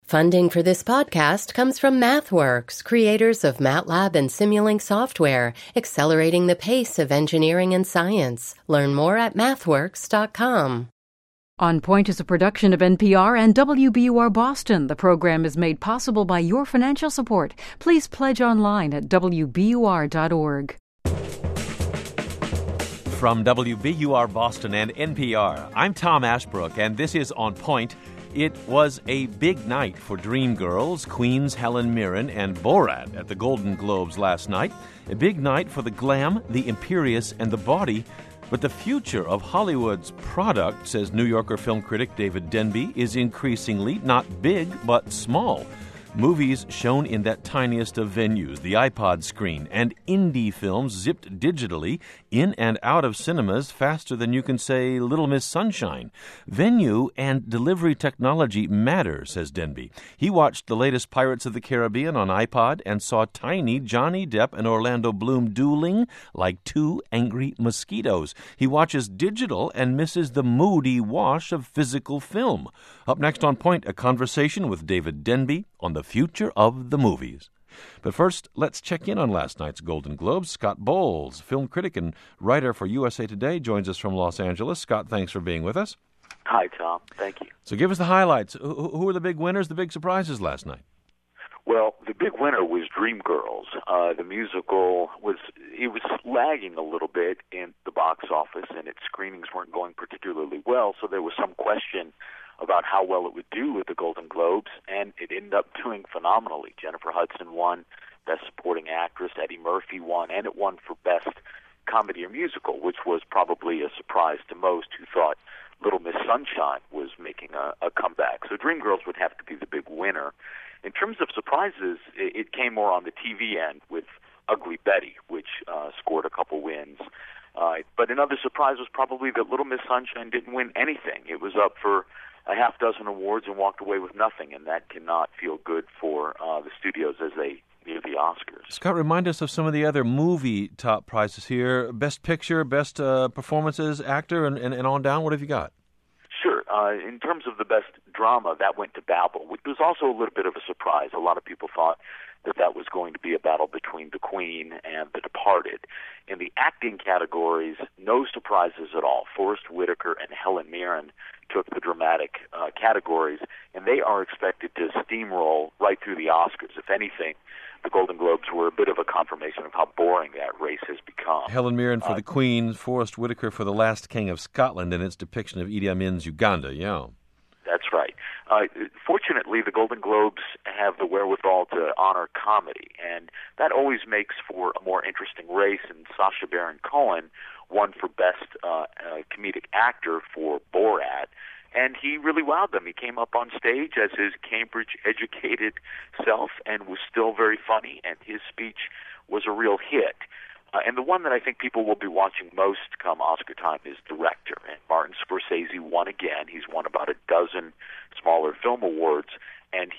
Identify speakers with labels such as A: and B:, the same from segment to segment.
A: Funding for this podcast comes from MathWorks, creators of MATLAB and Simulink software, accelerating the pace of engineering and science. Learn more at mathworks.com.
B: On Point is a production of NPR and WBUR Boston. The program is made possible by your financial support. Please pledge online at WBUR.org.
C: From WBUR Boston and NPR, I'm Tom Ashbrook, and this is On Point. It was a big night for Dreamgirls, Queen's Helen Mirren, and Borat at the Golden Globes last night. A big night for the glam, the imperious, and the bawdy. But the future of Hollywood's product, says New Yorker film critic David Denby, is increasingly not big, but small. Movies shown in that tiniest of venues, the iPod screen, and indie films zipped digitally in and out of cinemas faster than you can say Little Miss Sunshine. Venue and delivery technology matter, says Denby. He watched the latest Pirates of the Caribbean on iPod and saw tiny Johnny Depp and Orlando Bloom dueling like two angry mosquitoes. He watches digital and misses the moody wash of physical film. Up next on Point, a conversation with David Denby on the future of the movies. But first, let's check in on last night's Golden Globes. Scott Bowles, film critic and writer for USA Today, joins us from Los Angeles. Scott, thanks for being with us.
D: Hi, Tom. Thank you.
C: So give us the highlights. Who were the big winners, the big surprises last night?
D: Well, the big winner was Dreamgirls. The musical was lagging a little bit in the box office, and its screenings weren't going particularly well, so there was some question about how well it would do at the Golden Globes, and it ended up doing phenomenally. Jennifer Hudson won Best Supporting Actress, Eddie Murphy won, and it won for Best Comedy or Musical, which was probably a surprise to most who thought Little Miss Sunshine was making a comeback. So Dreamgirls would have to be the big winner. In terms of surprises, it came more on the TV end with Ugly Betty, which scored a couple wins. But another surprise was probably that Little Miss Sunshine didn't win anything. It was up for a half dozen awards and walked away with nothing, and that cannot feel good for the studios as they near the Oscars.
C: Scott, remind us of some of the other movie top prizes here. Best Picture, Best Performances, Actor, and on down. What have you got?
D: Sure. In terms of the Best Drama, that went to Babel, which was also a little bit of a surprise. A lot of people thought that was going to be a battle between The Queen and The Departed. In the acting categories, no surprises at all. Forrest Whitaker and Helen Mirren took the dramatic categories, and they are expected to steamroll right through the Oscars. If anything, the Golden Globes were a bit of a confirmation of how boring that race has become.
C: Helen Mirren for The Queen, Forrest Whitaker for The Last King of Scotland and its depiction of Idi Amin's Uganda, yeah.
D: That's right. Fortunately, the Golden Globes have the wherewithal to honor comedy, and that always makes for a more interesting race. And Sacha Baron Cohen won for Best Comedic Actor for Borat, and he really wowed them. He came up on stage as his Cambridge-educated self and was still very funny, and his speech was a real hit. And the one that I think people will be watching most come Oscar time is Director. And Martin Scorsese won again. He's won about a dozen smaller film awards. And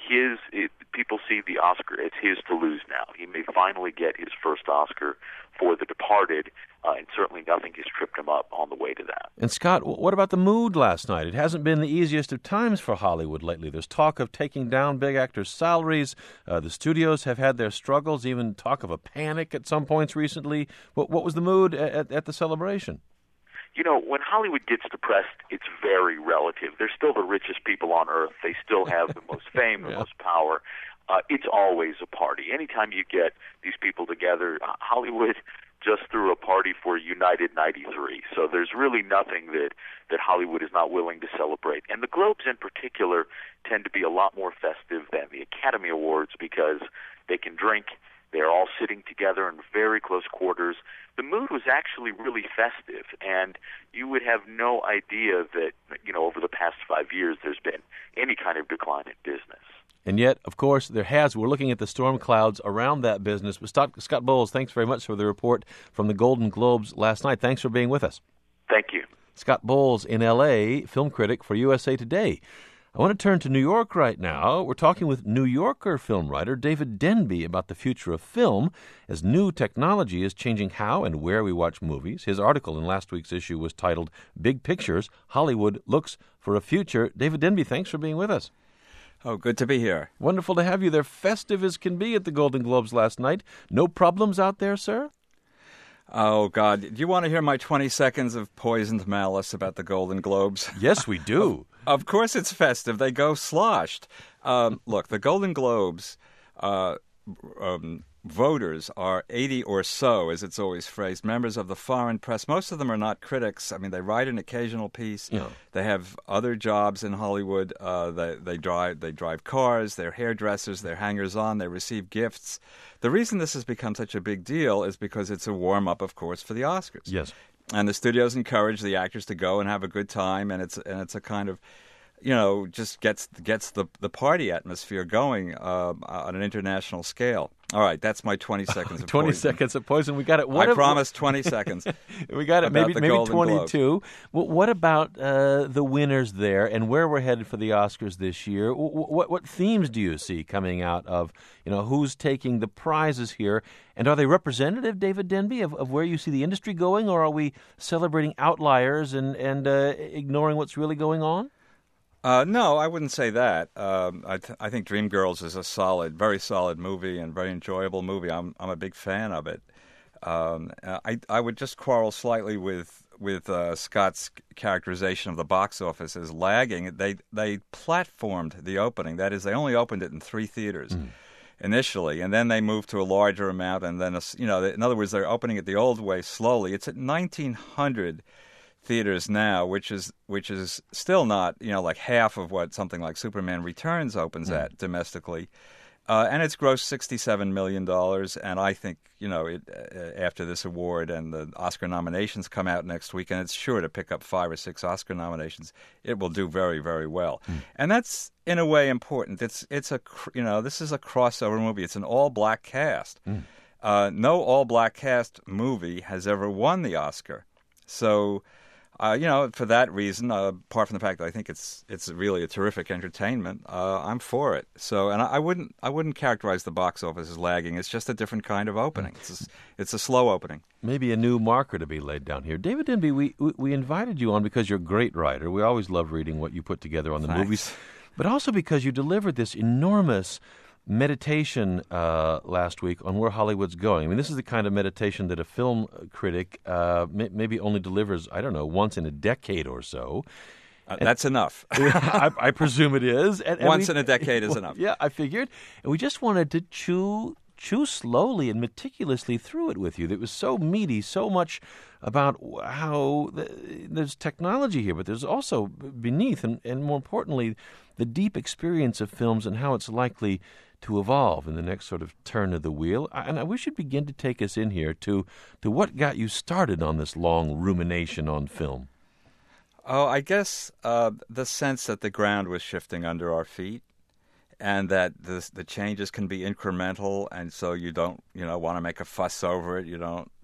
D: people see the Oscar as his to lose now. He may finally get his first Oscar for The Departed, and certainly nothing has tripped him up on the way to that.
C: And Scott, what about the mood last night? It hasn't been the easiest of times for Hollywood lately. There's talk of taking down big actors' salaries. The studios have had their struggles, even talk of a panic at some points recently. What was the mood at the celebration?
D: You know, when Hollywood gets depressed, it's very relative. They're still the richest people on earth. They still have the most fame, the most power. It's always a party. Anytime you get these people together, Hollywood just threw a party for United 93. So there's really nothing that Hollywood is not willing to celebrate. And the Globes in particular tend to be a lot more festive than the Academy Awards because they can drink. They're all sitting together in very close quarters. The mood was actually really festive, and you would have no idea that, over the past 5 years there's been any kind of decline in business.
C: And yet, of course, we're looking at the storm clouds around that business. But Scott Bowles, thanks very much for the report from the Golden Globes last night. Thanks for being with us.
D: Thank you.
C: Scott Bowles in L.A., film critic for USA Today. I want to turn to New York right now. We're talking with New Yorker film writer David Denby about the future of film as new technology is changing how and where we watch movies. His article in last week's issue was titled Big Pictures, Hollywood Looks for a Future. David Denby, thanks for being with us.
E: Oh, good to be here.
C: Wonderful to have you there. Festive as can be at the Golden Globes last night. No problems out there, sir?
E: Oh, God. Do you want to hear my 20 seconds of poisoned malice about the Golden Globes?
C: Yes, we do.
E: Of course it's festive. They go sloshed. Look, the Golden Globes, voters are 80 or so, as it's always phrased, members of the foreign press. Most of them are not critics. I mean, they write an occasional piece.
C: Yeah.
E: They have other jobs in Hollywood. They drive cars. They're hairdressers. They're hangers-on. They receive gifts. The reason this has become such a big deal is because it's a warm-up, of course, for the Oscars.
C: Yes.
E: And the studios encourage the actors to go and have a good time, and it's a kind of, just gets the party atmosphere going on an international scale. All right, that's my 20 seconds of
C: 20
E: poison.
C: seconds of poison. We got it.
E: I promised 20 seconds.
C: We got it. Maybe
E: Golden
C: 22. What about the winners there and where we're headed for the Oscars this year? What themes do you see coming out of, who's taking the prizes here? And are they representative, David Denby, of where you see the industry going, or are we celebrating outliers and ignoring what's really going on?
E: No, I wouldn't say that. I think Dreamgirls is a very solid movie and very enjoyable movie. I'm a big fan of it. I would just quarrel slightly with Scott's characterization of the box office as lagging. They platformed the opening. That is, they only opened it in 3 theaters initially, and then they moved to a larger amount. And then, in other words, they're opening it the old way slowly. It's at 1,900 theaters now, which is still not like half of what something like Superman Returns opens at domestically, and it's grossed $67 million. And I think after this award and the Oscar nominations come out next week, and it's sure to pick up 5 or 6 Oscar nominations, it will do very, very well. And that's in a way important. This is a crossover movie. It's an all-black cast. No all-black cast movie has ever won the Oscar, so. For that reason, apart from the fact that I think it's really a terrific entertainment, I'm for it. So, and I wouldn't characterize the box office as lagging. It's just a different kind of opening. It's a slow opening.
C: Maybe a new marker to be laid down here. David Denby, we invited you on because you're a great writer. We always love reading what you put together on the movies, but also because you delivered this enormous meditation last week on where Hollywood's going. I mean, this is the kind of meditation that a film critic maybe only delivers, I don't know, once in a decade or so.
E: That's enough.
C: I presume it is.
E: Once in a decade is enough.
C: Yeah, I figured. And we just wanted to chew slowly and meticulously through it with you. It was so meaty, so much about how there's technology here, but there's also beneath, and more importantly, the deep experience of films and how it's likely to evolve in the next sort of turn of the wheel. And I wish you'd begin to take us in here to what got you started on this long rumination on film.
E: Oh, I guess the sense that the ground was shifting under our feet, and that the changes can be incremental, and so you don't want to make a fuss over it. You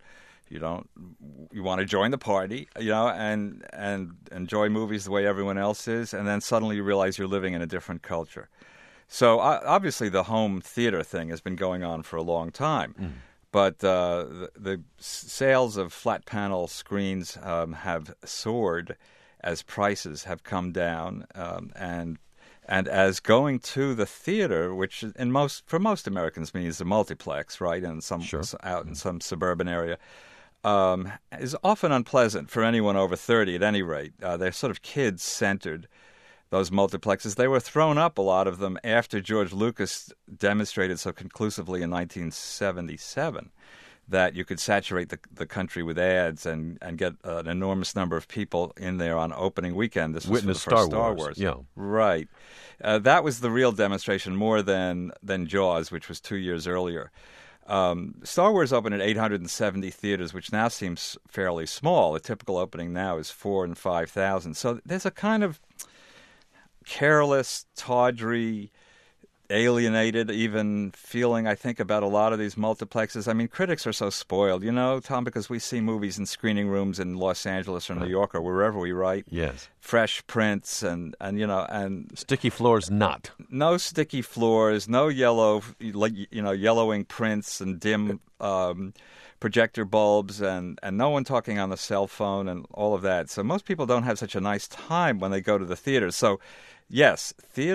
E: want to join the party, and enjoy movies the way everyone else is, and then suddenly you realize you're living in a different culture. So obviously the home theater thing has been going on for a long time, but the sales of flat panel screens have soared as prices have come down, and as going to the theater, which for most Americans means the multiplex, right, and out in some suburban area, is often unpleasant for anyone over 30 at any rate. They're sort of kids-centered, those multiplexes. They were thrown up, a lot of them, after George Lucas demonstrated so conclusively in 1977 that you could saturate the country with ads and get an enormous number of people in there on opening weekend. This was
C: Witness
E: for the first Star Wars.
C: Yeah.
E: Right. That was the real demonstration, more than Jaws, which was 2 years earlier. Star Wars opened at 870 theaters, which now seems fairly small. A typical opening now is 4,000 and 5,000. So there's a kind of careless, tawdry, alienated even feeling, I think, about a lot of these multiplexes. I mean, critics are so spoiled, Tom, because we see movies in screening rooms in Los Angeles or New York or wherever we write.
C: Yes.
E: Fresh prints and
C: sticky floors, not.
E: No sticky floors, no yellowing prints and dim projector bulbs and no one talking on the cell phone and all of that. So most people don't have such a nice time when they go to the theater. So yes, theater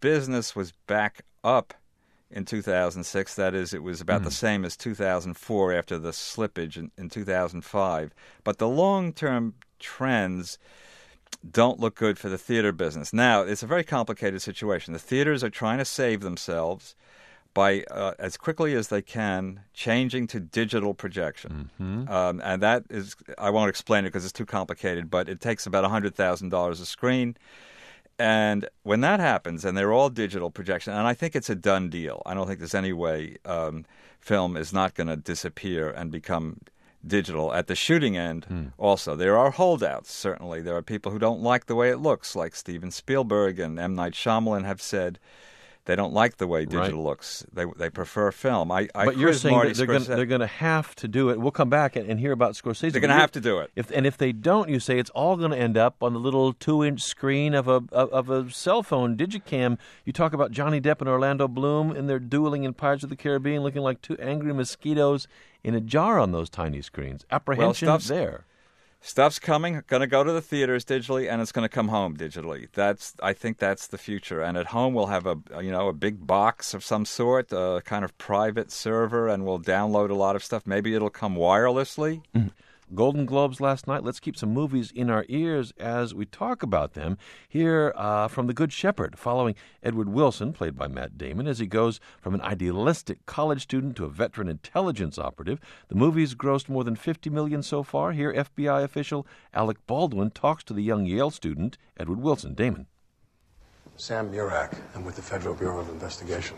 E: business was back up in 2006. That is, it was about the same as 2004 after the slippage in 2005. But the long-term trends don't look good for the theater business. Now, it's a very complicated situation. The theaters are trying to save themselves by, as quickly as they can, changing to digital projection. And that is, I won't explain it because it's too complicated, but it takes about $100,000 a screen. And when that happens, and they're all digital projection, and I think it's a done deal. I don't think there's any way film is not going to disappear and become digital. At the shooting end, also, there are holdouts, certainly. There are people who don't like the way it looks, like Steven Spielberg and M. Night Shyamalan have said. They don't like the way digital looks. They prefer film.
C: But you're saying that they're going to have to do it. We'll come back and hear about Scorsese.
E: They're going to have to do it.
C: If they don't, you say it's all going to end up on the little 2-inch screen of a cell phone Digicam. You talk about Johnny Depp and Orlando Bloom, and they're dueling in Pirates of the Caribbean, looking like two angry mosquitoes in a jar on those tiny screens. Apprehension there.
E: Stuff's coming, going to go to the theaters digitally, and it's going to come home digitally. I think that's the future. And at home, we'll have a big box of some sort, a kind of private server, and we'll download a lot of stuff. Maybe it'll come wirelessly.
C: Golden Globes last night. Let's keep some movies in our ears as we talk about them. Here from The Good Shepherd, following Edward Wilson, played by Matt Damon, as he goes from an idealistic college student to a veteran intelligence operative. The movie's grossed more than $50 million so far. Here, FBI official Alec Baldwin talks to the young Yale student, Edward Wilson. Damon.
F: Sam Murak. I'm with the Federal Bureau of Investigation.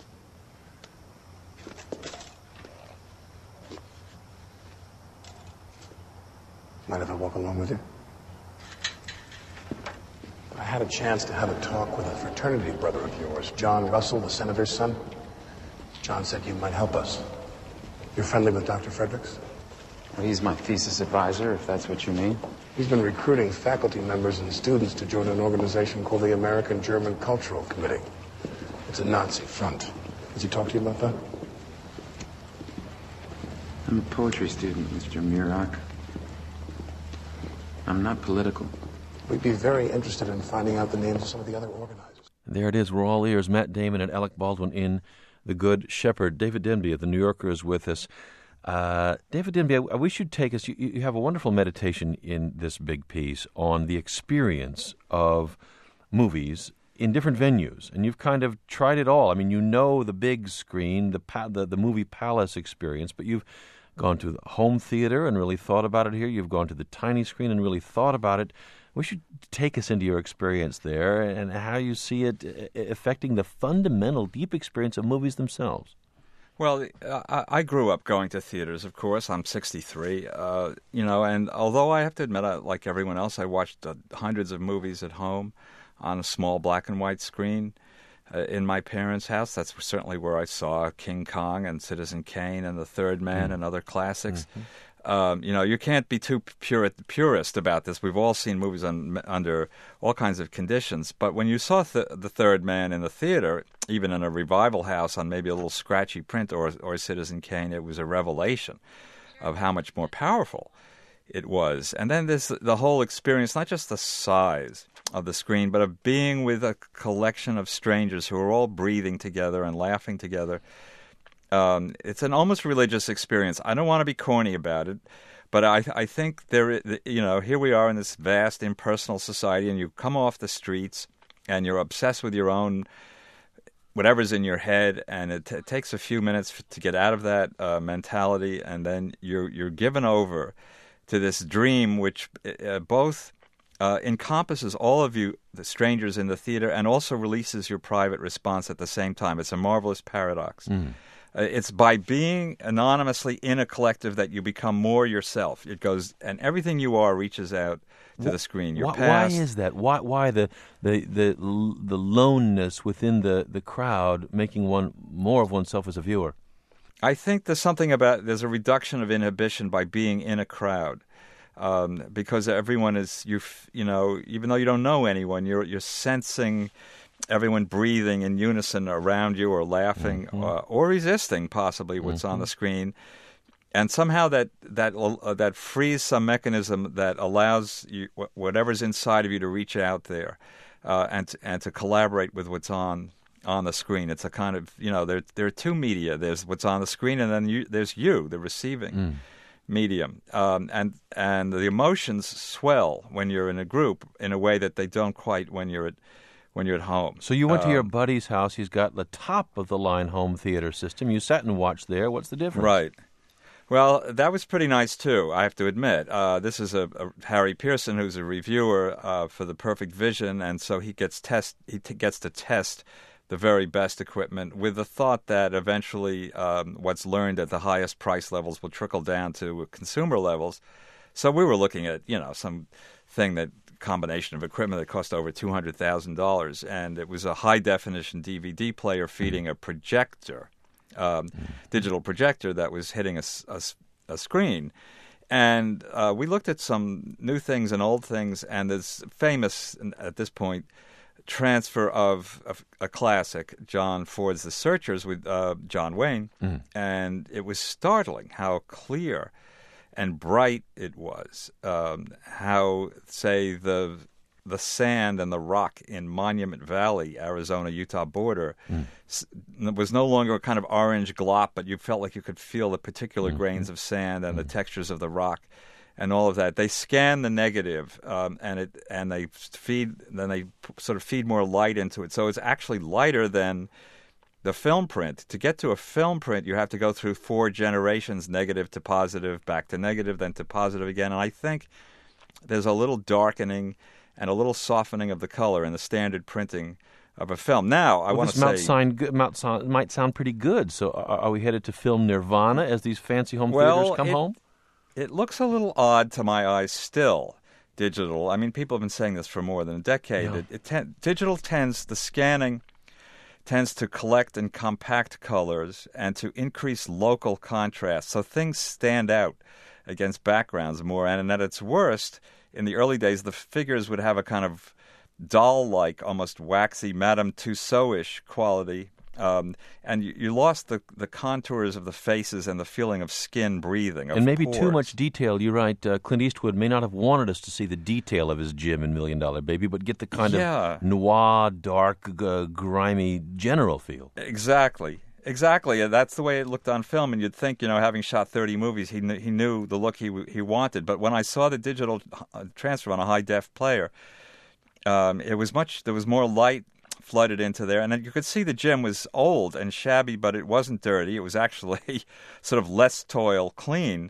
F: Mind if I walk along with you? I had a chance to have a talk with a fraternity brother of yours, John Russell, the senator's son. John said you might help us. You're friendly with Dr. Fredericks?
G: Well, he's my thesis advisor, if that's what you mean.
F: He's been recruiting faculty members and students to join an organization called the American German Cultural Committee. It's a Nazi front. Has he talked to you about that?
G: I'm a poetry student, Mr. Murak. I'm not political.
F: We'd be very interested in finding out the names of some of the other organizers.
C: There it is. We're all ears. Matt Damon and Alec Baldwin in The Good Shepherd. David Denby of The New Yorker is with us. David Denby, I wish you'd take us. You have a wonderful meditation in this big piece on the experience of movies in different venues, and you've kind of tried it all. I mean, you know the big screen, the movie palace experience, but you've gone to the home theater and really thought about it here. You've gone to the tiny screen and really thought about it. We should take us into your experience there and how you see it affecting the fundamental, deep experience of movies themselves.
E: Well, I grew up going to theaters, of course. I'm 63, and although I have to admit, like everyone else, I watched hundreds of movies at home on a small black and white screen. In my parents' house, that's certainly where I saw King Kong and Citizen Kane and The Third Man and other classics. You can't be too purist about this. We've all seen movies under all kinds of conditions. But when you saw The Third Man in the theater, even in a revival house on maybe a little scratchy print or Citizen Kane, it was a revelation of how much more powerful it was. And then there's the whole experience, not just the size of the screen, but of being with a collection of strangers who are all breathing together and laughing together. It's an almost religious experience. I don't want to be corny about it, but I think here we are in this vast impersonal society, and you come off the streets and you're obsessed with your own whatever's in your head, and it takes a few minutes to get out of that mentality, and then you're given over to this dream, which both encompasses all of you, the strangers in the theater, and also releases your private response at the same time. It's a marvelous paradox. It's by being anonymously in a collective that you become more yourself. It goes, and everything you are reaches out to the screen. Your past.
C: Why is that? Why the loneness within the crowd, making one more of oneself as a viewer?
E: I think there's a reduction of inhibition by being in a crowd. Because everyone is, even though you don't know anyone, you're sensing everyone breathing in unison around you, or laughing, or resisting possibly what's on the screen, and somehow that frees some mechanism that allows you, whatever's inside of you, to reach out there. and to collaborate with what's on the screen. It's a kind of, there are two media. There's what's on the screen, and then there's you, the receiving medium. And the emotions swell when you're in a group in a way that they don't quite when you're at home.
C: So you went to your buddy's house. He's got the top-of-the-line home theater system. You sat and watched there. What's the difference?
E: Right. Well, that was pretty nice, too, I have to admit. This is a Harry Pearson, who's a reviewer for The Perfect Vision, and so he gets to test the very best equipment with the thought that eventually what's learned at the highest price levels will trickle down to consumer levels. So we were looking at, some combination of equipment that cost over $200,000, and it was a high-definition DVD player feeding a projector. Digital projector that was hitting a screen. And we looked at some new things and old things, and this famous, at this point, transfer of a classic, John Ford's The Searchers, with John Wayne. And it was startling how clear and bright it was, how, say, the sand and the rock in Monument Valley, Arizona-Utah border, was no longer a kind of orange glop, but you felt like you could feel the particular grains of sand and the textures of the rock and all of that. They scan the negative, and they sort of feed more light into it. So it's actually lighter than the film print. To get to a film print, you have to go through 4 generations, negative to positive, back to negative, then to positive again. And I think there's a little darkening and a little softening of the color in the standard printing of a film. Now, I want to say...
C: might sound pretty good. So are we headed to film nirvana as these fancy home theaters come home?
E: It looks a little odd to my eyes still, digital. I mean, people have been saying this for more than a decade. Yeah. Digital the scanning tends to collect and compact colors and to increase local contrast. So things stand out against backgrounds more. And at its worst, in the early days, the figures would have a kind of doll-like, almost waxy Madame Tussauds-ish quality. And you lost the contours of the faces and the feeling of skin breathing, of
C: and maybe
E: pores.
C: Too much detail. You're right. Clint Eastwood may not have wanted us to see the detail of his Jim in $1 Million Baby, but get the kind of noir, dark, grimy general feel.
E: Exactly. That's the way it looked on film, and you'd think, having shot 30 movies, he knew the look he wanted. But when I saw the digital transfer on a high-def player, there was more light flooded into there, and then you could see the Jim was old and shabby, but it wasn't dirty. It was actually sort of less toil clean.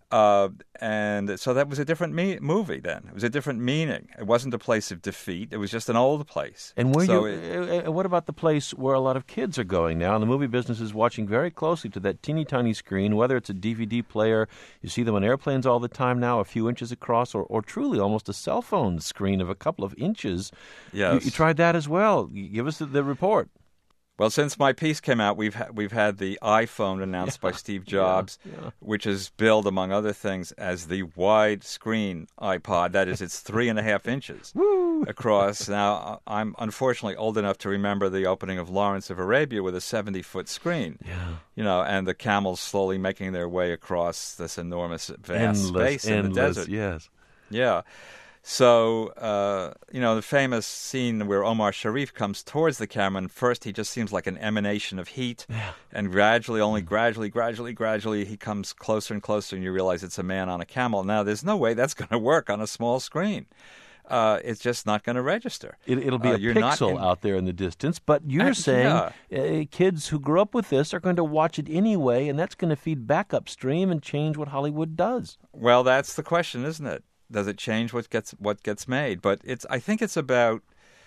E: And so that was a different movie then. It was a different meaning. It wasn't a place of defeat. It was just an old place.
C: And what about the place where a lot of kids are going now? And the movie business is watching very closely to that teeny tiny screen, whether it's a DVD player. You see them on airplanes all the time now, a few inches across, or truly almost a cell phone screen of a couple of inches.
E: Yes.
C: You tried that as well. Give us the report.
E: Well, since my piece came out, we've had the iPhone announced by Steve Jobs, which is billed, among other things, as the widescreen iPod. That is, it's 3.5 inches across. Now, I'm unfortunately old enough to remember the opening of Lawrence of Arabia with a 70-foot screen. Yeah. And the camels slowly making their way across this enormous, vast space in the desert.
C: Yes.
E: Yeah. So, the famous scene where Omar Sharif comes towards the camera, and first he just seems like an emanation of heat, and gradually, he comes closer and closer, and you realize it's a man on a camel. Now, there's no way that's going to work on a small screen. It's just not going to register.
C: It'll be a pixel out there in the distance, but you're saying kids who grew up with this are going to watch it anyway, and that's going to feed back upstream and change what Hollywood does.
E: Well, that's the question, isn't it? Does it change what gets made? But I think it's about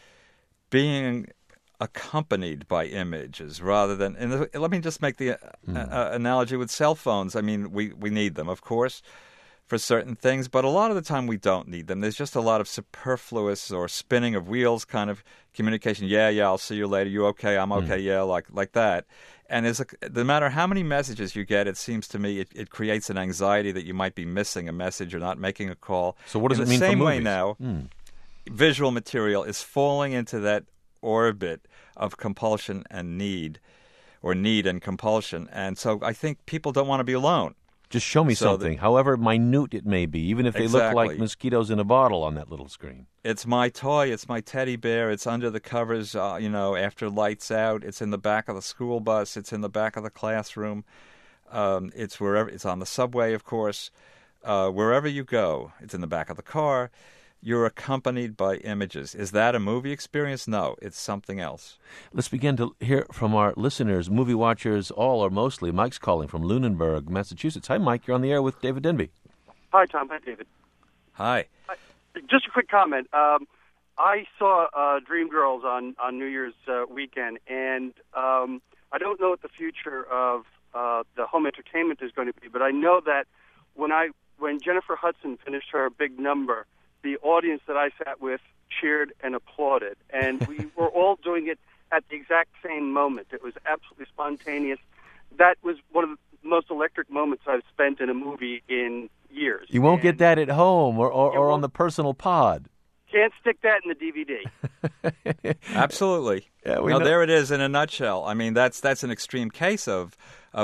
E: being accompanied by images rather than. And let me just make the analogy with cell phones. I mean, we need them, of course, for certain things, but a lot of the time we don't need them. There's just a lot of superfluous or spinning of wheels kind of communication. Yeah, I'll see you later. You okay? I'm okay. Yeah, like that. And no matter how many messages you get, it seems to me it creates an anxiety that you might be missing a message or not making a call.
C: So what does it mean for movies?
E: In the same way now, visual material is falling into that orbit of compulsion and need, or need and compulsion. And so I think people don't want to be alone.
C: Just show me something, however minute it may be, even if they look like
E: Exactly.
C: mosquitoes in a bottle on that little screen.
E: It's my toy. It's my teddy bear. It's under the covers, after lights out. It's in the back of the school bus. It's in the back of the classroom. It's wherever. It's on the subway, of course. Wherever you go, it's in the back of the car. You're accompanied by images. Is that a movie experience? No, it's something else.
C: Let's begin to hear from our listeners, movie watchers, all or mostly. Mike's calling from Lunenburg, Massachusetts. Hi, Mike. You're on the air with David Denby.
H: Hi, Tom. Hi, David.
E: Hi.
H: Just a quick comment. I saw Dreamgirls on New Year's weekend, and I don't know what the future of the home entertainment is going to be, but I know that when Jennifer Hudson finished her big number, the audience that I sat with cheered and applauded, and we were all doing it at the exact same moment. It was absolutely spontaneous. That was one of the most electric moments I've spent in a movie in years.
C: You won't get that at home or on the personal pod.
H: Can't stick that in the DVD.
E: Absolutely.
C: Yeah,
E: there it is in a nutshell. I mean, that's an extreme case of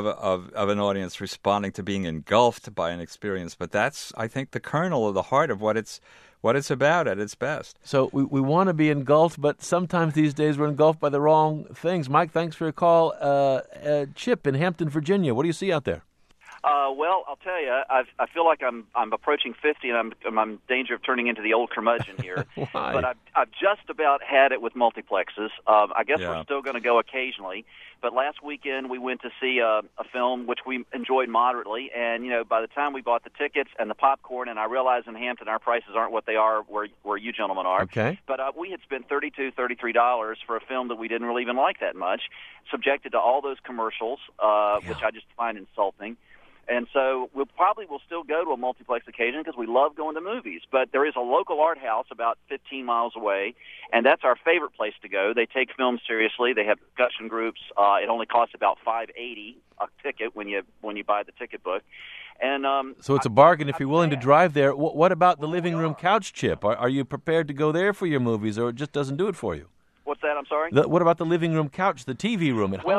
E: an audience responding to being engulfed by an experience, but that's, I think, the kernel of the heart of what it's about at its best.
C: So we want to be engulfed, but sometimes these days we're engulfed by the wrong things. Mike, thanks for your call. Chip in Hampton, Virginia, what do you see out there?
I: Well, I'll tell you, I feel like I'm approaching 50, and I'm in danger of turning into the old curmudgeon here.
C: Why?
I: But I've just about had it with multiplexes. I guess we're still going to go occasionally. But last weekend we went to see a film which we enjoyed moderately, and by the time we bought the tickets and the popcorn, and I realize in Hampton our prices aren't what they are where you gentlemen are.
C: Okay.
I: But we had spent $33 for a film that we didn't really even like that much, subjected to all those commercials, which I just find insulting. And so we'll still go to a multiplex occasion because we love going to movies. But there is a local art house about 15 miles away, and that's our favorite place to go. They take films seriously. They have discussion groups. It only costs about $5.80 a ticket when you buy the ticket book. And
C: so it's a bargain if you're willing to drive there. What about the living room couch, Chip? Are you prepared to go there for your movies, or it just doesn't do it for you?
I: What's that? I'm sorry?
C: What about the living room couch, the TV room at home?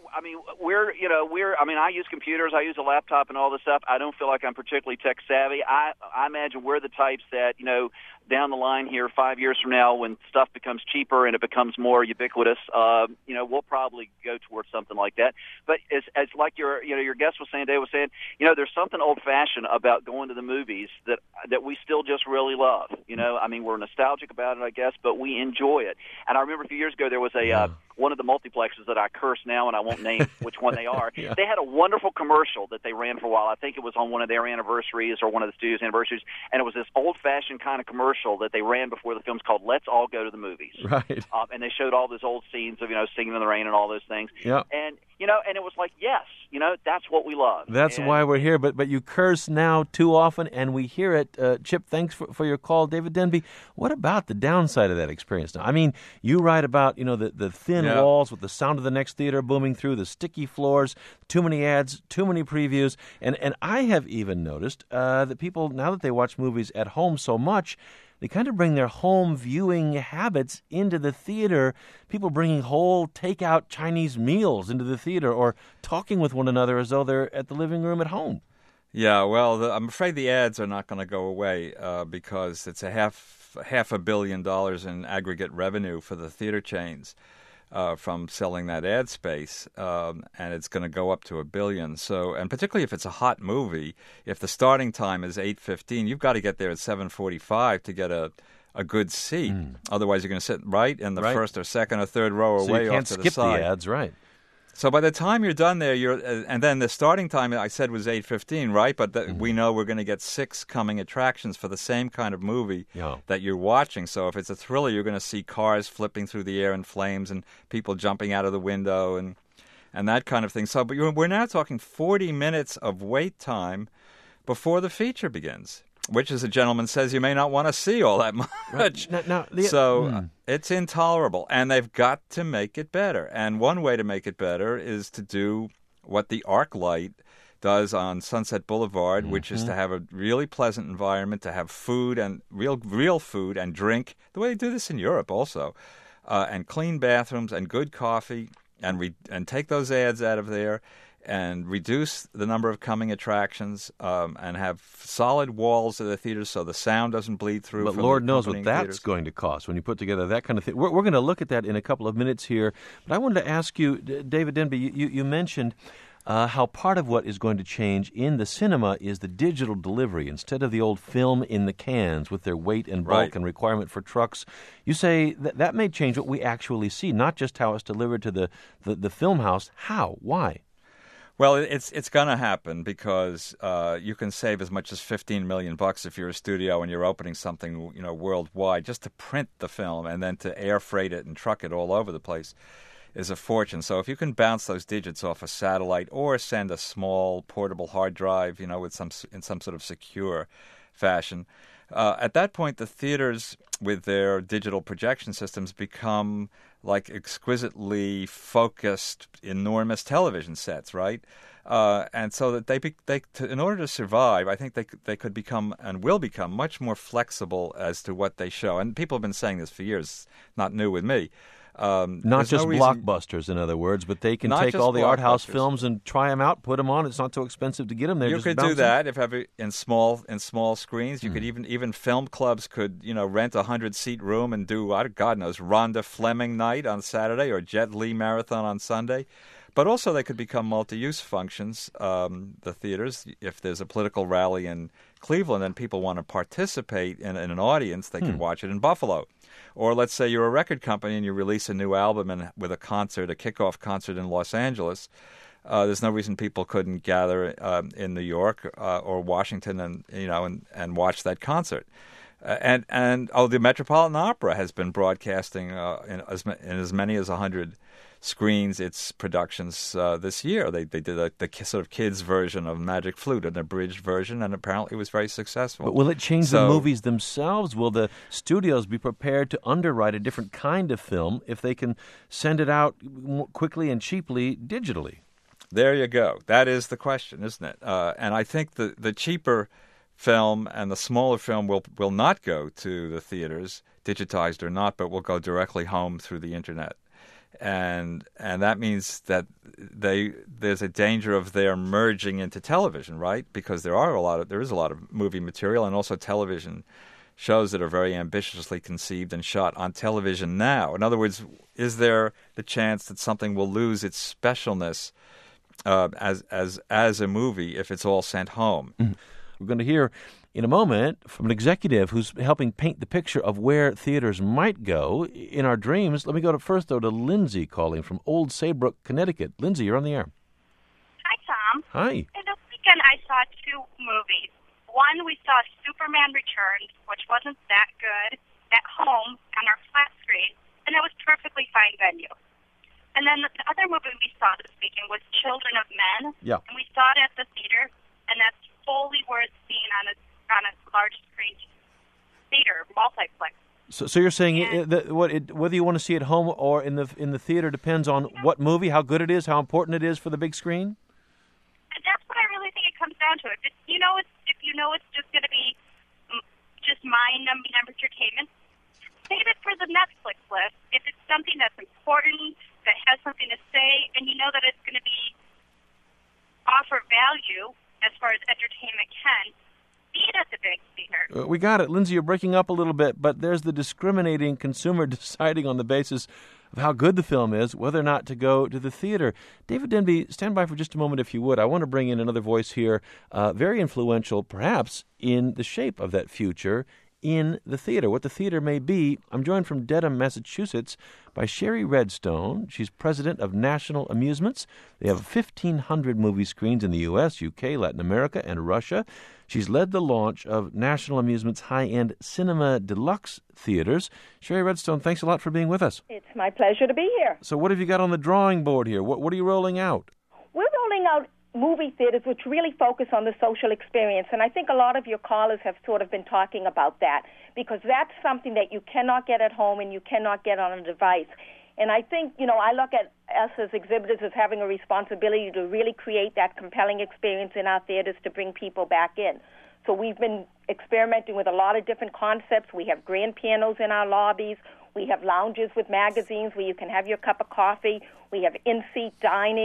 I: Well, I use computers, I use a laptop and all this stuff. I don't feel like I'm particularly tech savvy. I imagine we're the types that, down the line here, 5 years from now, when stuff becomes cheaper and it becomes more ubiquitous, we'll probably go towards something like that. But as like your guest was saying, Dave was saying, there's something old-fashioned about going to the movies that we still just really love. We're nostalgic about it, I guess, but we enjoy it. And I remember a few years ago there was one of the multiplexes that I curse now, and I won't name which one they are.
C: Yeah.
I: They had a wonderful commercial that they ran for a while. I think it was on one of their anniversaries or one of the studio's anniversaries, and it was this old-fashioned kind of commercial that they ran before the films called Let's All Go to the Movies.
C: Right.
I: And they showed all those old scenes of, Singing in the Rain and all those things.
C: Yeah.
I: And, and it was like, yes, that's what we love.
C: That's why we're here, but you curse now too often, and we hear it. Chip, thanks for your call. David Denby, what about the downside of that experience now? I mean, you write about, the thin walls with the sound of the next theater booming through, the sticky floors, too many ads, too many previews, and I have even noticed that people, now that they watch movies at home so much, they kind of bring their home viewing habits into the theater, people bringing whole takeout Chinese meals into the theater or talking with one another as though they're at the living room at home.
E: Yeah, well, I'm afraid the ads are not going to go away because it's a half $500 million in aggregate revenue for the theater chains from selling that ad space, and it's going to go up to $1 billion. So, and particularly if it's a hot movie, if the starting time is 8:15, you've got to get there at 7:45 to get a good seat. Otherwise, you're going to sit right in the first or second or third row or way off to the side.
C: So you can't skip the ads, right?
E: So by the time you're done there, and then the starting time I said was 8:15, right? But we know we're going to get 6 coming attractions for the same kind of movie that you're watching. So if it's a thriller, you're going to see cars flipping through the air in flames and people jumping out of the window and that kind of thing. So, but we're now talking 40 minutes of wait time before the feature begins, which, as a gentleman says, you may not want to see all that much.
C: Right.
E: It's intolerable, and they've got to make it better. And one way to make it better is to do what the ArcLight does on Sunset Boulevard, which is to have a really pleasant environment, to have food and real food and drink, the way they do this in Europe also, and clean bathrooms and good coffee, and take those ads out of there. and reduce the number of coming attractions, and have solid walls of the theaters so the sound doesn't bleed through.
C: But
E: from
C: Lord
E: the
C: knows what that's
E: theaters.
C: going to cost when you put together that kind of thing. We're going to look at that in a couple of minutes here. But I wanted to ask you, David Denby, you mentioned how part of what is going to change in the cinema is the digital delivery. Instead of the old film in the cans with their weight and bulk
E: Right.
C: and requirement for trucks, you say that may change what we actually see, not just how it's delivered to the film house. How? Why?
E: Well, it's going to happen because you can save as much as $15 million if you're a studio and you're opening something, worldwide. Just to print the film and then to air freight it and truck it all over the place is a fortune. So if you can bounce those digits off a satellite or send a small portable hard drive, in some sort of secure fashion, at that point the theaters with their digital projection systems become like exquisitely focused, enormous television sets, right? And so that in order to survive, I think they could become and will become much more flexible as to what they show. And people have been saying this for years, not new with me.
C: Not just blockbusters, in other words, but they can take all the art house films and try them out, put them on. It's not so expensive to get them there.
E: You could do that in small screens. You could even film clubs could rent a 100-seat room and do God knows Rhonda Fleming night on Saturday or Jet Li marathon on Sunday. But also they could become multi-use functions. The theaters, if there's a political rally in Cleveland and people want to participate in an audience, they can watch it in Buffalo. Or let's say you're a record company and you release a new album with a kickoff concert in Los Angeles. There's no reason people couldn't gather in New York or Washington and watch that concert. And the Metropolitan Opera has been broadcasting in as many as 100 screens its productions this year. They did the sort of kids version of Magic Flute, an abridged version, and apparently it was very successful.
C: But will it change the movies themselves? Will the studios be prepared to underwrite a different kind of film if they can send it out quickly and cheaply digitally?
E: There you go. That is the question, isn't it? And I think the cheaper film and the smaller film will not go to the theaters, digitized or not, but will go directly home through the internet. And that means that there's a danger of their merging into television, right? Because there is a lot of movie material and also television shows that are very ambitiously conceived and shot on television now. In other words, is there the chance that something will lose its specialness as a movie if it's all sent home?
C: Mm-hmm. We're going to hear in a moment from an executive who's helping paint the picture of where theaters might go in our dreams. Let me go first to Lindsay calling from Old Saybrook, Connecticut. Lindsay, you're on the air.
J: Hi, Tom.
C: Hi.
J: In this weekend, I saw 2 movies. One, we saw Superman Returns, which wasn't that good, at home on our flat screen, and it was perfectly fine venue. And then the other movie we saw this weekend was Children of Men.
C: Yeah.
J: And we saw it at the theater, and that's fully worth seeing on a large screen theater multiplex.
C: So you're saying whether you want to see it home or in the theater depends on what movie, how good it is, how important it is for the big screen?
J: And that's what I really think it comes down to. If you know it's just going to be just mind-numbing entertainment, save it for the Netflix list. If it's something that's important, that has something to say, and you know that it's going to offer value as far as entertainment can, see it at the big theater.
C: We got it. Lindsay, you're breaking up a little bit, but there's the discriminating consumer deciding on the basis of how good the film is, whether or not to go to the theater. David Denby, stand by for just a moment if you would. I want to bring in another voice here, very influential perhaps in the shape of that future in the theater, what the theater may be. I'm joined from Dedham, Massachusetts, by Sherry Redstone. She's president of National Amusements. They have 1,500 movie screens in the U.S., U.K., Latin America, and Russia. She's led the launch of National Amusements high-end Cinema Deluxe theaters. Sherry Redstone, thanks a lot for being with us.
K: It's my pleasure to be here.
C: So what have you got on the drawing board here? What are you rolling out?
K: We're rolling out movie theaters which really focus on the social experience, and I think a lot of your callers have sort of been talking about that, because that's something that you cannot get at home and you cannot get on a device. And I think, I look at us as exhibitors as having a responsibility to really create that compelling experience in our theaters to bring people back in. So we've been experimenting with a lot of different concepts. We have grand pianos in our lobbies. We have lounges with magazines where you can have your cup of coffee. We have in-seat dining.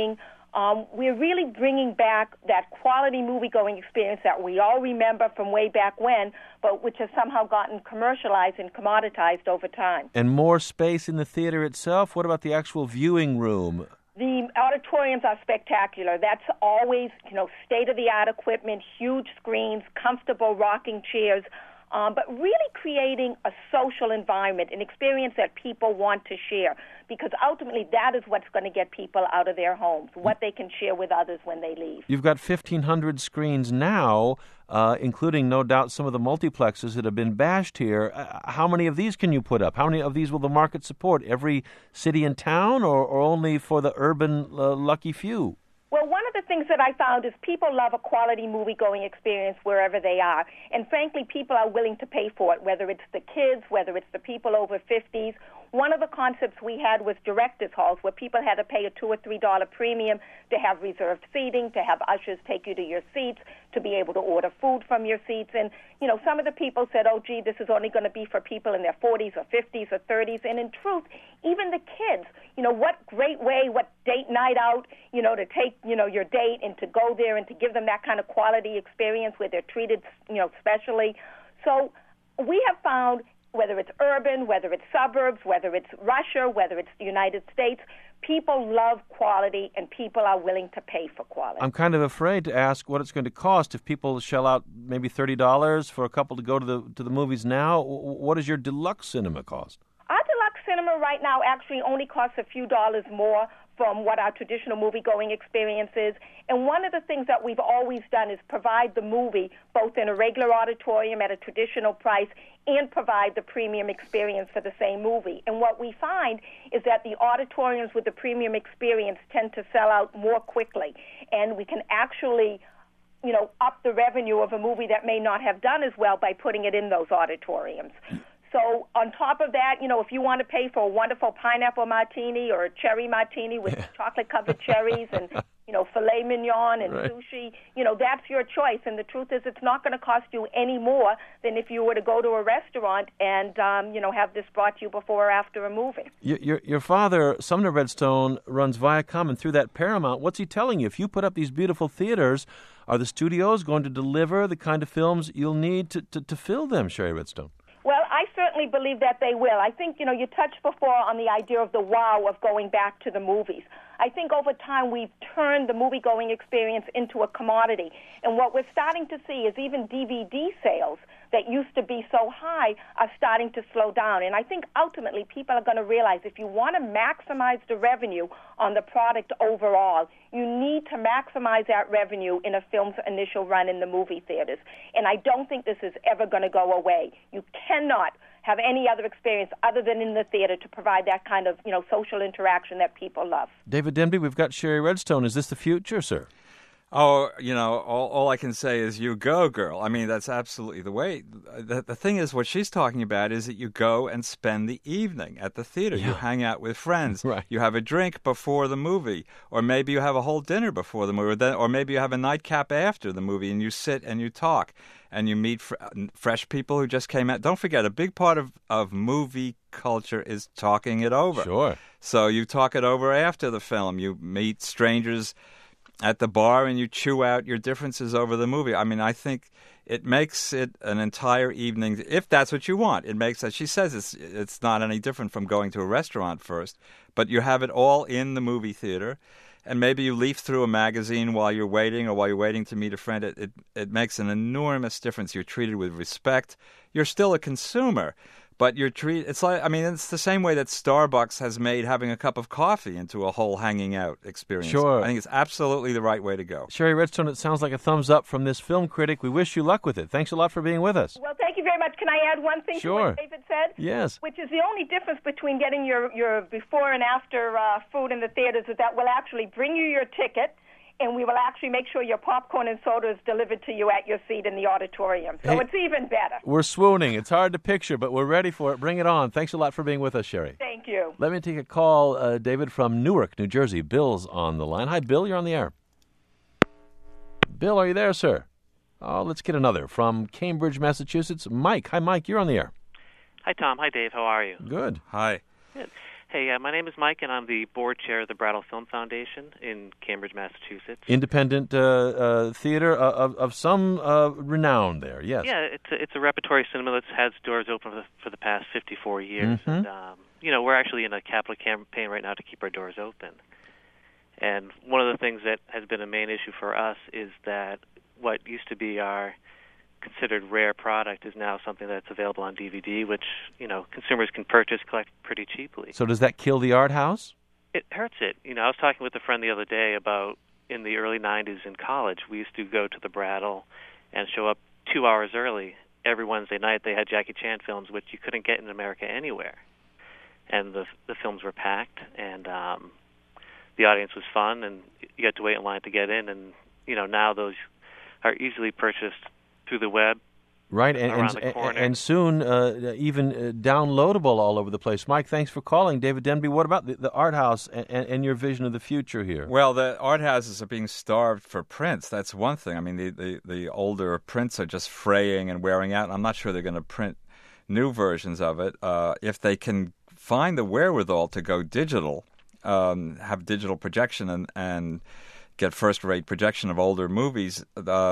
K: We're really bringing back that quality movie-going experience that we all remember from way back when, but which has somehow gotten commercialized and commoditized over time.
C: And more space in the theater itself? What about the actual viewing room?
K: The auditoriums are spectacular. That's always, state-of-the-art equipment, huge screens, comfortable rocking chairs, but really creating a social environment, an experience that people want to share, because ultimately that is what's going to get people out of their homes, what they can share with others when they leave.
C: You've got 1,500 screens now, including, no doubt, some of the multiplexes that have been bashed here. How many of these can you put up? How many of these will the market support? Every city and town, or only for the urban lucky few?
K: Well, one of the things that I found is people love a quality movie-going experience wherever they are. And frankly, people are willing to pay for it, whether it's the kids, whether it's the people over 50s. One of the concepts we had was directors' halls, where people had to pay a $2 or $3 premium to have reserved seating, to have ushers take you to your seats, to be able to order food from your seats. And, some of the people said, oh, gee, this is only going to be for people in their 40s or 50s or 30s. And in truth, even the kids, what great way, what date night out, to take, your date and to go there and to give them that kind of quality experience where they're treated, specially. So we have found, whether it's urban, whether it's suburbs, whether it's Russia, whether it's the United States, people love quality and people are willing to pay for quality.
C: I'm kind of afraid to ask what it's going to cost if people shell out maybe $30 for a couple to go to the movies now. What does your deluxe cinema cost?
K: Our deluxe cinema right now actually only costs a few dollars more from what our traditional movie-going experience is. And one of the things that we've always done is provide the movie both in a regular auditorium at a traditional price and provide the premium experience for the same movie. And what we find is that the auditoriums with the premium experience tend to sell out more quickly. And we can actually, up the revenue of a movie that may not have done as well by putting it in those auditoriums. So on top of that, if you want to pay for a wonderful pineapple martini or a cherry martini with chocolate-covered cherries and, filet mignon and sushi, that's your choice. And the truth is it's not going to cost you any more than if you were to go to a restaurant and, have this brought to you before or after a movie.
C: Your father, Sumner Redstone, runs Viacom, and through that Paramount, what's he telling you? If you put up these beautiful theaters, are the studios going to deliver the kind of films you'll need to fill them, Sherry Redstone?
K: Well, I certainly believe that they will. I think, you touched before on the idea of the wow of going back to the movies. I think over time we've turned the movie-going experience into a commodity. And what we're starting to see is even DVD sales that used to be so high are starting to slow down. And I think ultimately people are going to realize if you want to maximize the revenue on the product overall, you need to maximize that revenue in a film's initial run in the movie theaters. And I don't think this is ever going to go away. You cannot have any other experience other than in the theater to provide that kind of, social interaction that people love.
C: David Denby, we've got Sherry Redstone. Is this the future, sir?
E: Oh, all I can say is you go, girl. I mean, that's absolutely the way. The thing is, what she's talking about is that you go and spend the evening at the theater. Yeah. You hang out with friends.
C: Right.
E: You have a drink before the movie, or maybe you have a whole dinner before the movie, or maybe you have a nightcap after the movie, and you sit and you talk, and you meet fresh people who just came out. Don't forget, a big part of movie culture is talking it over.
C: Sure.
E: So you talk it over after the film. You meet strangers at the bar and you chew out your differences over the movie. I mean, I think it makes it an entire evening, if that's what you want. It makes, as she says, it's not any different from going to a restaurant first, but you have it all in the movie theater. And maybe you leaf through a magazine while you're waiting or while you're waiting to meet a friend. It makes an enormous difference. You're treated with respect. You're still a consumer. But you're treated. It's the same way that Starbucks has made having a cup of coffee into a whole hanging out experience.
C: Sure.
E: I think it's absolutely the right way to go.
C: Sherry Redstone, it sounds like a thumbs up from this film critic. We wish you luck with it. Thanks a lot for being with us.
K: Well, thank you very much. Can I add one thing to what David said?
C: Yes.
K: Which is the only difference between getting your before and after food in the theaters is that we'll actually bring you your ticket, and we will actually make sure your popcorn and soda is delivered to you at your seat in the auditorium. So it's even better.
C: We're swooning. It's hard to picture, but we're ready for it. Bring it on. Thanks a lot for being with us, Sherry.
K: Thank you.
C: Let me take a call, David, from Newark, New Jersey. Bill's on the line. Hi, Bill. You're on the air. Bill, are you there, sir? Oh, let's get another. From Cambridge, Massachusetts, Mike. Hi, Mike. You're on the air.
L: Hi, Tom. Hi, Dave. How are you?
C: Good.
E: Hi.
L: Good. Hey, my name is Mike, and I'm the board chair of the Brattle Film Foundation in Cambridge, Massachusetts.
C: Independent theater of some renown there, yes.
L: Yeah, it's a repertory cinema that has doors open for the past 54 years.
C: Mm-hmm.
L: And, we're actually in a capital campaign right now to keep our doors open. And one of the things that has been a main issue for us is that what used to be our considered rare product is now something that's available on DVD, which, consumers can purchase, collect pretty cheaply.
C: So does that kill the art house?
L: It hurts it. I was talking with a friend the other day about in the early 90s in college, we used to go to the Brattle and show up 2 hours early. Every Wednesday night they had Jackie Chan films, which you couldn't get in America anywhere. And the films were packed, and the audience was fun, and you had to wait in line to get in. And, now those are easily purchased through the web,
C: right, and soon even downloadable all over the place. Mike, thanks for calling. David Denby, what about the art house and your vision of the future here?
E: Well, the art houses are being starved for prints. That's one thing. I mean, the older prints are just fraying and wearing out. I'm not sure they're going to print new versions of it. If they can find the wherewithal to go digital, have digital projection and get first-rate projection of older movies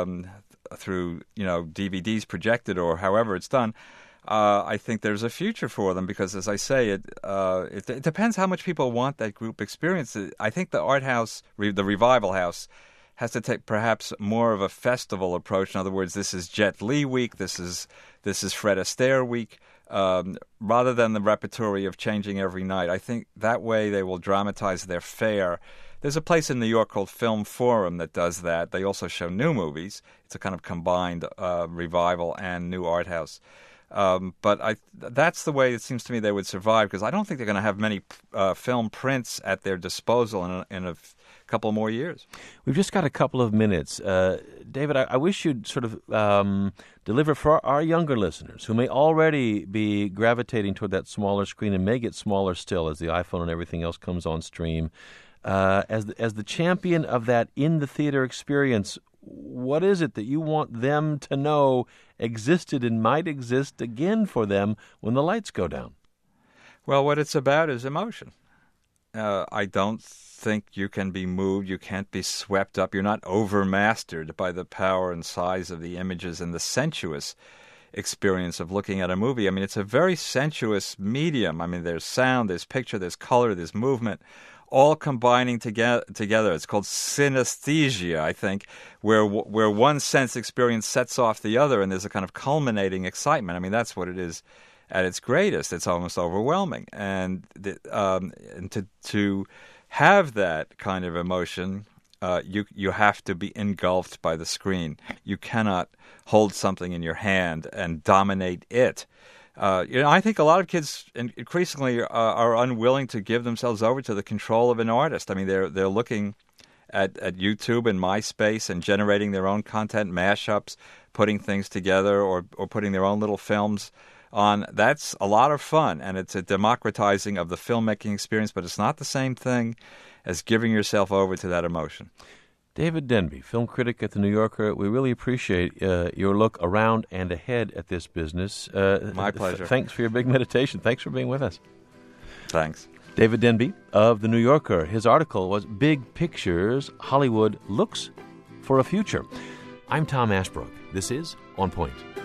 E: through DVDs projected or however it's done, I think there's a future for them because, as I say, it depends how much people want that group experience. I think the art house, the Revival House, has to take perhaps more of a festival approach. In other words, this is Jet Li week, this is Fred Astaire week, rather than the repertory of changing every night. I think that way they will dramatize their fare. There's a place in New York called Film Forum that does that. They also show new movies. It's a kind of combined revival and new art house. But that's the way it seems to me they would survive, because I don't think they're going to have many film prints at their disposal in a couple more years.
C: We've just got a couple of minutes. David, I wish you'd sort of deliver for our younger listeners who may already be gravitating toward that smaller screen and may get smaller still as the iPhone and everything else comes on stream. As the champion of that in-the-theater experience, what is it that you want them to know existed and might exist again for them when the lights go down?
E: Well, what it's about is emotion. I don't think you can be moved. You can't be swept up. You're not overmastered by the power and size of the images and the sensuous experience of looking at a movie. I mean, it's a very sensuous medium. I mean, there's sound, there's picture, there's color, there's movement, all combining together. It's called synesthesia, I think, where one sense experience sets off the other, and there's a kind of culminating excitement. I mean, that's what it is at its greatest. It's almost overwhelming, and to have that kind of emotion, you have to be engulfed by the screen. You cannot hold something in your hand and dominate it. I think a lot of kids increasingly are unwilling to give themselves over to the control of an artist. I mean, they're looking at YouTube and MySpace and generating their own content, mashups, putting things together, or putting their own little films on. That's a lot of fun, and it's a democratizing of the filmmaking experience, but it's not the same thing as giving yourself over to that emotion.
C: David Denby, film critic at The New Yorker, we really appreciate your look around and ahead at this business.
E: My pleasure.
C: Thanks for your big meditation. Thanks for being with us.
E: Thanks.
C: David Denby of The New Yorker. His article was Big Pictures, Hollywood Looks for a Future. I'm Tom Ashbrook. This is On Point.